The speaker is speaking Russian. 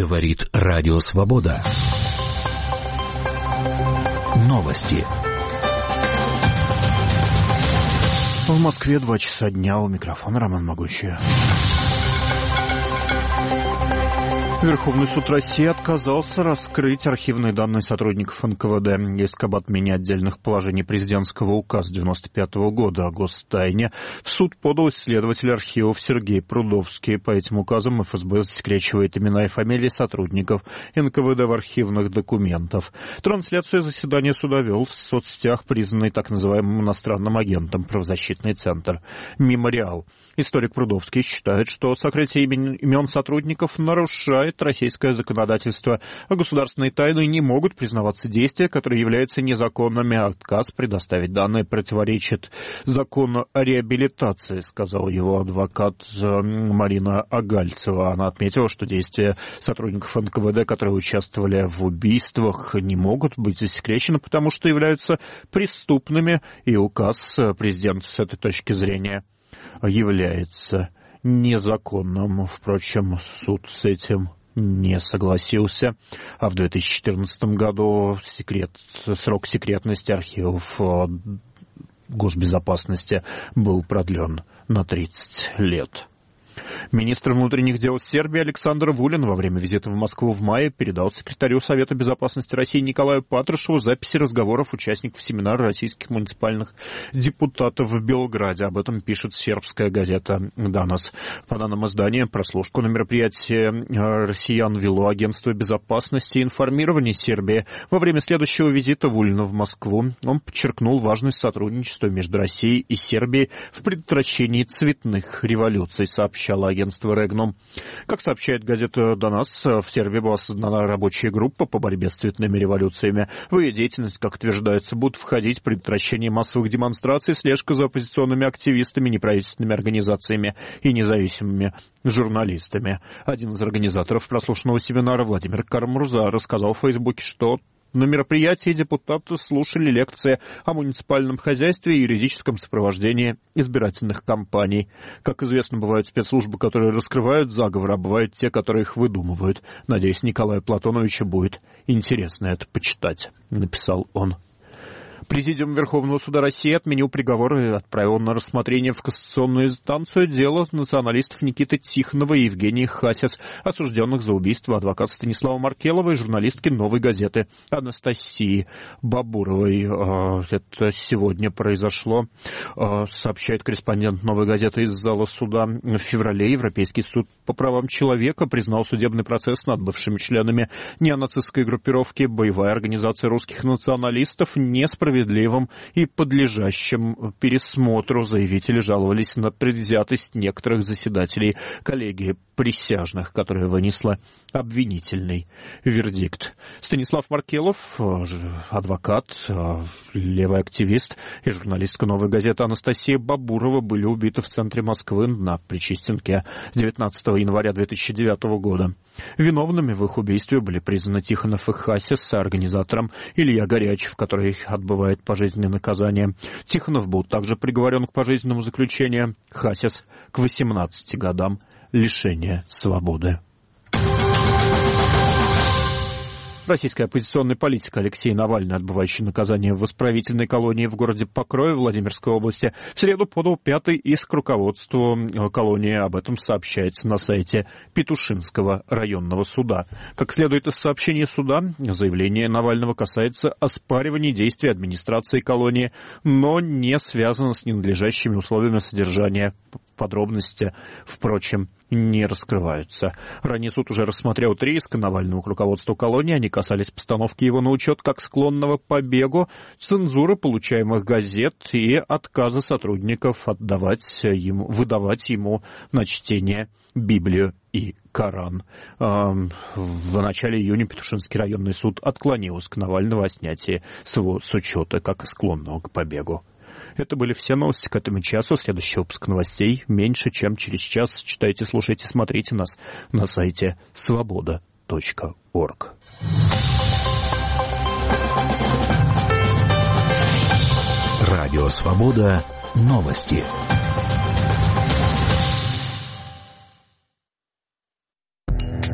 Говорит Радио Свобода. Новости. В Москве 2 часа дня. У микрофона Роман Могучий. Верховный суд России отказался раскрыть архивные данные сотрудников НКВД. Иск об отмене отдельных положений президентского указа 1995 года о гостайне в суд подал исследователь архивов Сергей Прудовский. По этим указам ФСБ засекречивает имена и фамилии сотрудников НКВД в архивных документах. Трансляцию заседания суда вел в соцсетях признанный так называемым иностранным агентом правозащитный центр «Мемориал». Историк Прудовский считает, что сокрытие имен сотрудников нарушает российское законодательство, а государственные тайны не могут признаваться действия, которые являются незаконными. Отказ предоставить данные противоречит закону о реабилитации, сказал его адвокат Марина Агальцева. Она отметила, что действия сотрудников НКВД, которые участвовали в убийствах, не могут быть засекречены, потому что являются преступными, и указ президента с этой точки зрения является незаконным. Впрочем, суд с этим не согласился, а в 2014 году срок секретности архивов госбезопасности был продлен на 30 лет. Министр внутренних дел Сербии Александр Вулин во время визита в Москву в мае передал секретарю Совета безопасности России Николаю Патрушеву записи разговоров участников семинара российских муниципальных депутатов в Белграде. Об этом пишет сербская газета «Данас». По данным издания, прослушку на мероприятии россиян вело агентство безопасности и информирования Сербии. Во время следующего визита Вулина в Москву он подчеркнул важность сотрудничества между Россией и Сербией в предотвращении цветных революций, сообщало агентство Регнум. Как сообщает газета «Донас», в Сербии была создана рабочая группа по борьбе с цветными революциями. В ее деятельность, как утверждается, будут входить предотвращение массовых демонстраций, слежка за оппозиционными активистами, неправительственными организациями и независимыми журналистами. Один из организаторов прослушанного семинара, Владимир Карамурза, рассказал в Фейсбуке, что на мероприятии депутаты слушали лекции о муниципальном хозяйстве и юридическом сопровождении избирательных кампаний. Как известно, бывают спецслужбы, которые раскрывают заговоры, а бывают те, которые их выдумывают. Надеюсь, Николаю Платоновичу будет интересно это почитать, написал он. Президиум Верховного суда России отменил приговор и отправил на рассмотрение в кассационную инстанцию дело националистов Никиты Тихонова и Евгении Хасис, осужденных за убийство адвоката Станислава Маркелова и журналистки «Новой газеты» Анастасии Бабуровой. Это сегодня произошло, сообщает корреспондент «Новой газеты» из зала суда. В феврале Европейский суд по правам человека признал судебный процесс над бывшими членами неонацистской группировки «Боевая организация русских националистов» несправедливым и подлежащим пересмотру. Заявители жаловались на предвзятость некоторых заседателей коллегии присяжных, которая вынесла обвинительный вердикт. Станислав Маркелов, адвокат, левый активист и журналистка «Новой газеты» Анастасия Бабурова были убиты в центре Москвы на Причистенке 19 января 2009 года. Виновными в их убийстве были признаны Тихонов и Хасис, а организатором Илья Горячев, который отбывает пожизненное наказание. Тихонов был также приговорен к пожизненному заключению, Хасис к 18 годам лишения свободы. Российский оппозиционный политик Алексей Навальный, отбывающий наказание в исправительной колонии в городе Покрове Владимирской области, в среду подал 5-й иск руководству колонии. Об этом сообщается на сайте Петушинского районного суда. Как следует из сообщения суда, заявление Навального касается оспаривания действий администрации колонии, но не связано с ненадлежащими условиями содержания. Подробности, впрочем, не раскрываются. Ранее суд уже рассмотрел 3 иска Навального к руководству колонии. Они касались постановки его на учет как склонного к побегу, цензуры получаемых газет и отказа сотрудников выдавать ему на чтение Библию и Коран. В начале июня Петушинский районный суд отклонил иск Навального о снятии с учета как склонного к побегу. Это были все новости к этому часу. Следующий выпуск новостей меньше, чем через час. Читайте, слушайте, смотрите нас на сайте svoboda.org. Радио «Свобода». Новости.